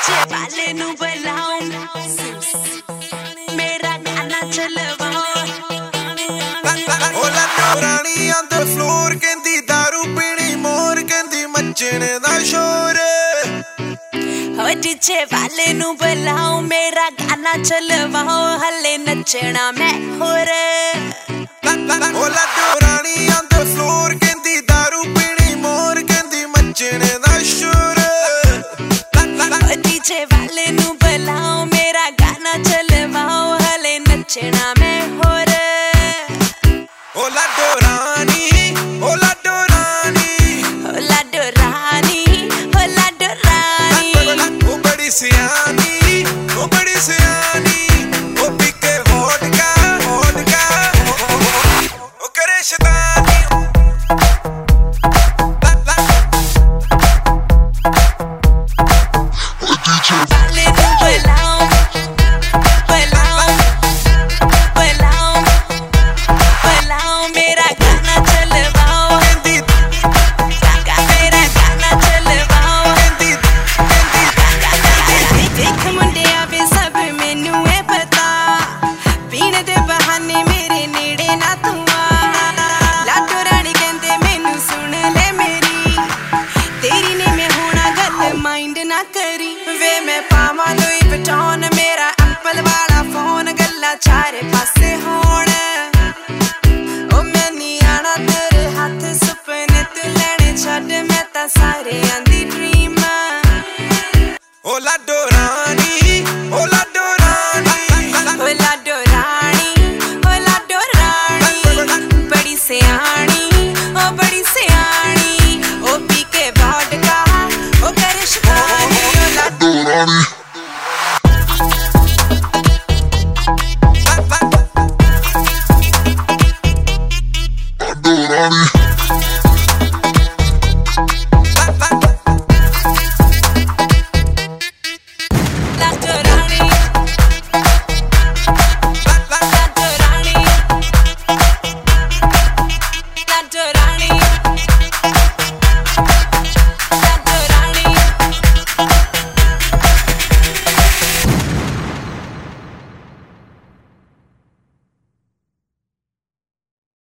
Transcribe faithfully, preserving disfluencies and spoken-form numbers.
DJ वाले नू बुलाओ, मेरा गाना चलवाओ। ओला रानी on the floor कहंदी दारू पीनी मोर कहंदी मचने दा शोर। ओ डीजे वाले नू बुलाओ, मेरा गाना चलवाओ, हले नचना मैं होर। ओला रानी on the floor कहंदी दारू पीनी मोर कहंदी मचने दा शोर। ओ डीजे वाले नू बुलाओ, मेरा गाना चलवाओ, हले नचना मैं होर। ओला रानी ओला